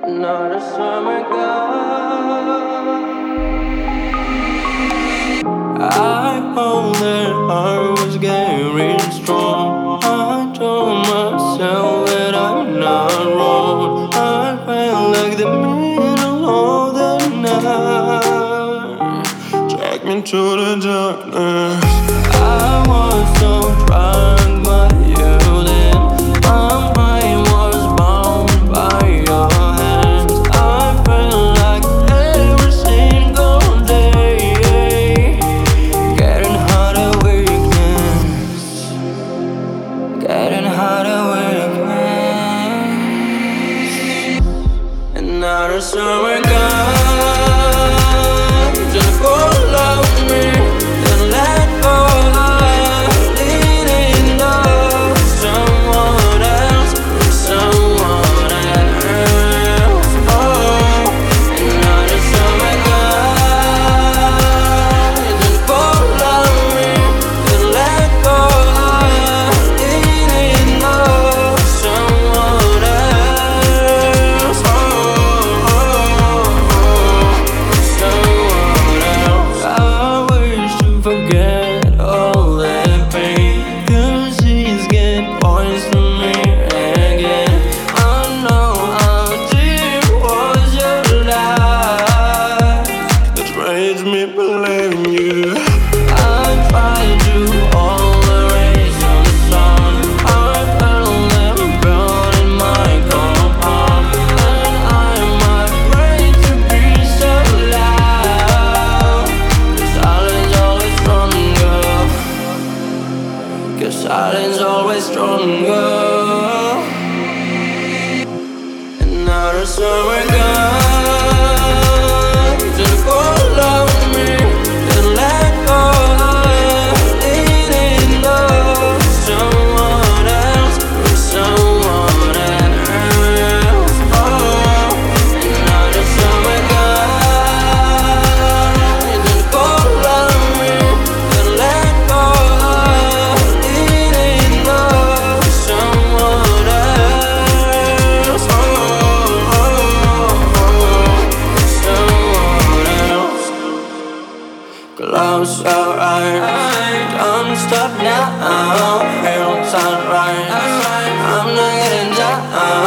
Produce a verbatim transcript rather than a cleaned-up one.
Not a summer girl. I hope that I was getting strong. I told myself that I'm not wrong. I felt like the middle of the night dragged me to the darkness. I was so drunk by you then. My mind was bound by your hands. I felt like every single day getting harder weakness, getting harder weakness. And now the summer gone, just go love me, then let go. Leading love, someone else, someone else. Oh, and now the summer gone, just go love me, then let go. Leading love, someone else. Oh, someone else. I wish to forget all that pain, 'cause he's getting points to me again. I know how deep was your life that made me believe in you. I tried to all erase on the sun. I felt them burn in my compound, and I'm afraid to be so loud. 'Cause silence always stronger. 'Cause silence always stronger. And now the summer gone, just go love me, then let go. Leading love, someone else, someone else. Oh, and now the summer gone, just go love me, then let go. Leading love, someone else. Oh, someone else. Close your eyes, don't stop now. Feel sunrise, I'm not getting down.